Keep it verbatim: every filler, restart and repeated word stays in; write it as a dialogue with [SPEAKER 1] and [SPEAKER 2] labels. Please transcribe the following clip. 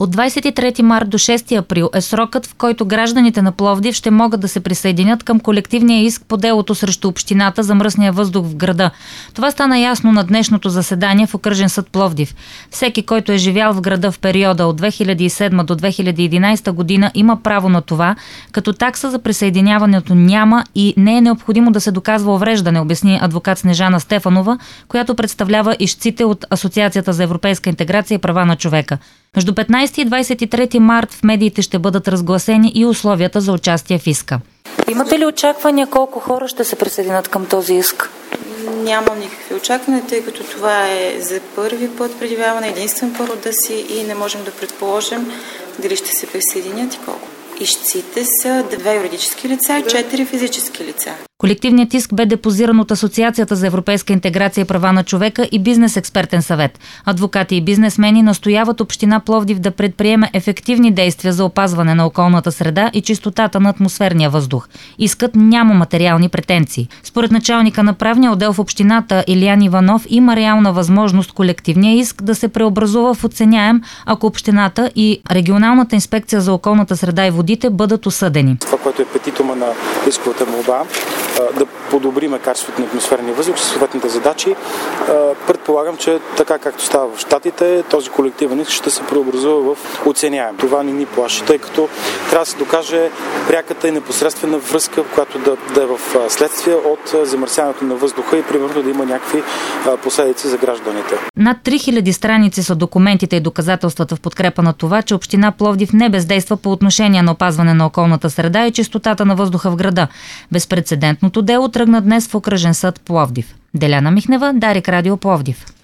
[SPEAKER 1] От двадесет и трети март до шести април е срокът, в който гражданите на Пловдив ще могат да се присъединят към колективния иск по делото срещу общината за мръсния въздух в града. Това стана ясно на днешното заседание в Окръжен съд Пловдив. Всеки, който е живял в града в периода от две хиляди и седма до две хиляди и единадесета година, има право на това, като такса за присъединяването няма и не е необходимо да се доказва увреждане, обясни адвокат Снежана Стефанова, която представлява ищците от Асоциацията за европейска интеграция и права на човека. Между петнадесети и двадесет и трети март в медиите ще бъдат разгласени и условията за участие в иска. Имате ли очаквания колко хора ще се присъединят към този иск?
[SPEAKER 2] Нямам никакви очаквания, тъй като това е за първи път предявяване, единствен път рода си и не можем да предположим дали ще се присъединят и колко. Ищците са две юридически лица и четири физически лица.
[SPEAKER 1] Колективният иск бе депозиран от Асоциацията за европейска интеграция и права на човека и Бизнес експертен съвет. Адвокати и бизнесмени настояват община Пловдив да предприеме ефективни действия за опазване на околната среда и чистотата на атмосферния въздух. Искът няма материални претенции. Според началника на правния отдел в общината Илиян Иванов има реална възможност колективния иск да се преобразува в оценяем, ако общината и регионалната инспекция за околната среда и водите бъдат осъдени.
[SPEAKER 3] Това, което е петитума на исковата молба, да подобриме качеството на атмосферния въздух със съответните задачи. Предполагам, че така както става в Щатите, този колективен иск ще се преобразува в оценяем. Това не ни плаши, тъй като трябва да се докаже пряката и непосредствена връзка, която да, да е в следствие от замърсяването на въздуха и примерно да има някакви последици за гражданите.
[SPEAKER 1] Над три хиляди страници са документите и доказателствата в подкрепа на това, че община Пловдив не бездейства по отношение на опазване на околната среда и чистотата на въздуха в града. Безпрецедентното дело тръгна днес в Окръжен съд Пловдив. Деляна Михнева, Дарик Радио Пловдив.